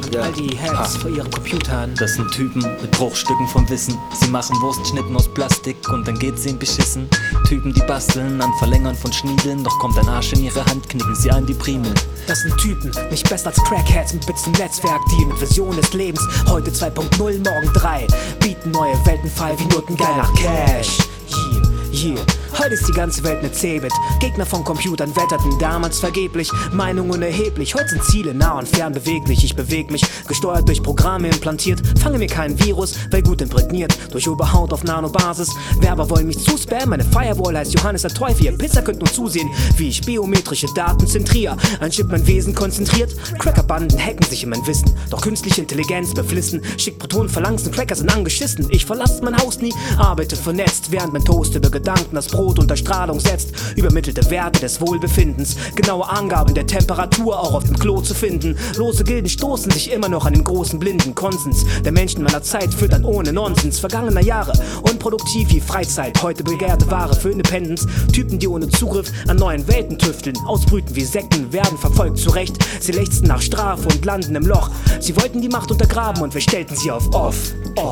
all die Hacks vor ihren Computern. Das sind Typen mit Bruchstücken vom Wissen. Sie machen Wurstschnitten aus Plastik und dann geht's ihnen beschissen. Typen, die basteln an Verlängern von Schniedeln, doch kommt ein Arsch in ihre Hand, knicken sie an die Primeln. Das sind Typen, nicht besser als Crackheads mit Bits im Netzwerk, die mit Vision des Lebens, heute 2.0, morgen 3, bieten neue Welten frei wie Notengeil nach Cash. Yeah. Heute ist die ganze Welt ne Cebit. Gegner von Computern wetterten damals vergeblich. Meinungen erheblich, heute sind Ziele nah und fern beweglich. Ich beweg mich, gesteuert durch Programme implantiert. Fange mir kein Virus, weil gut imprägniert. Durch Oberhaut auf Nanobasis. Werber wollen mich zuspammen, meine Firewall heißt Johannes der Teufel. Ihr Pisser könnt nur zusehen, wie ich biometrische Daten zentriere. Ein Chip mein Wesen konzentriert. Crackerbanden hacken sich in mein Wissen. Doch künstliche Intelligenz beflissen. Schickt Protonen verlangsten, Cracker sind angeschissen. Ich verlasse mein Haus nie, arbeite vernetzt, während mein Toast über Gedanken das Brot unter Strahlung setzt, übermittelte Werte des Wohlbefindens, genaue Angaben der Temperatur auch auf dem Klo zu finden. Lose Gilden stoßen sich immer noch an den großen blinden Konsens der Menschen meiner Zeit, füttern ohne Nonsens vergangener Jahre, unproduktiv wie Freizeit, heute begehrte Ware für Independence. Typen, die ohne Zugriff an neuen Welten tüfteln, ausbrüten wie Sekten, werden verfolgt zu Recht. Sie lechzten nach Strafe und landen im Loch. Sie wollten die Macht untergraben und wir stellten sie auf off.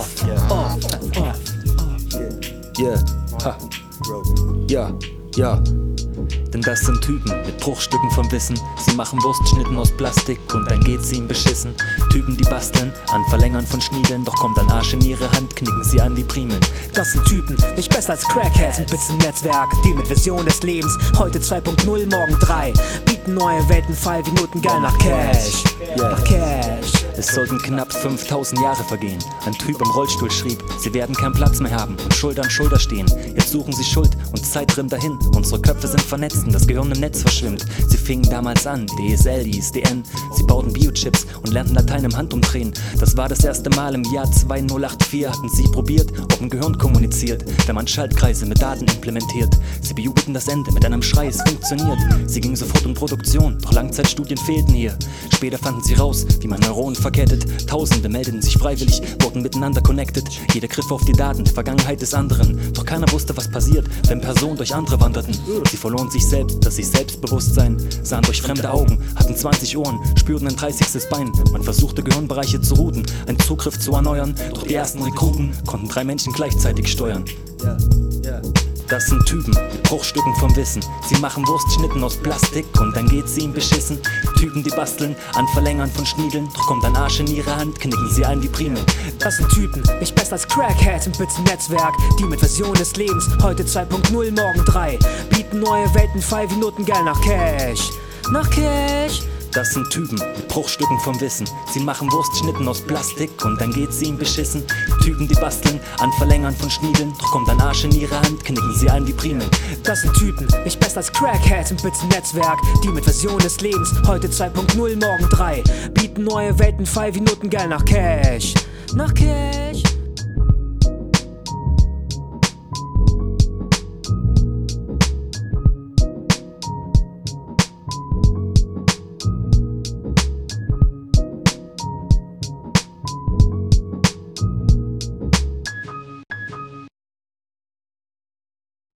Ja. Denn das sind Typen mit Bruchstücken vom Wissen. Sie machen Wurstschnitten aus Plastik und dann geht's ihnen beschissen. Typen, die basteln an Verlängern von Schniedeln, doch kommt ein Arsch in ihre Hand, knicken sie an die Primeln. Das sind Typen, nicht besser als Crackheads mit Bits im Netzwerk, die mit Vision des Lebens, heute 2.0, morgen 3, bieten neue Welten frei wie Notengeil nach Cash. Nach Cash. Es sollten knapp 5000 Jahre vergehen. Ein Typ im Rollstuhl schrieb, sie werden keinen Platz mehr haben und Schulter an Schulter stehen. Jetzt suchen sie Schuld und Zeit rinnt dahin. Unsere Köpfe sind vernetzt und das Gehirn im Netz verschwimmt. Sie fingen damals an, DSL, ISDN. Sie bauten Biochips und lernten Latein im Handumdrehen. Das war das erste Mal im Jahr 2084. Hatten sie probiert, ob ein Gehirn kommuniziert, wenn man Schaltkreise mit Daten implementiert. Sie bejubelten das Ende mit einem Schrei, es funktioniert. Sie gingen sofort in Produktion, doch Langzeitstudien fehlten hier. Später fanden sie raus, wie man Neuronen verkettet. Tausende meldeten sich freiwillig, wurden miteinander connected. Jeder griff auf die Daten, die Vergangenheit des anderen. Doch keiner wusste, was passiert, wenn Personen durch andere wanderten. Sie verloren sich selbst, das sich Selbstbewusstsein, sahen durch fremde Augen, hatten 20 Ohren, spürten ein 30. Bein. Man versuchte Gehirnbereiche zu routen, einen Zugriff zu erneuern. Doch die ersten Rekruten konnten 3 Menschen gleichzeitig steuern. Das sind Typen mit Bruchstücken vom Wissen. Sie machen Wurstschnitten aus Plastik und dann geht's ihnen beschissen. Typen, die basteln an Verlängern von Schniedeln, doch kommt ein Arsch in ihre Hand, knicken sie an die Primeln. Das sind Typen, nicht besser als Crackheads mit Bits im Netzwerk, die mit Vision des Lebens, heute 2.0, morgen 3, bieten neue Welten frei wie Notengeil nach Cash. Nach Cash. Das sind Typen mit Bruchstücken vom Wissen. Sie machen Wurstschnitten aus Plastik und dann geht's ihnen beschissen. Typen, die basteln an Verlängern von Schniedeln, doch kommt ein Arsch in ihre Hand, knicken sie an die Primeln. Das sind Typen, nicht besser als Crackheads mit Bits im Netzwerk, die mit Vision des Lebens, heute 2.0, morgen 3, bieten neue Welten frei wie Notengeil nach Cash. Nach Cash.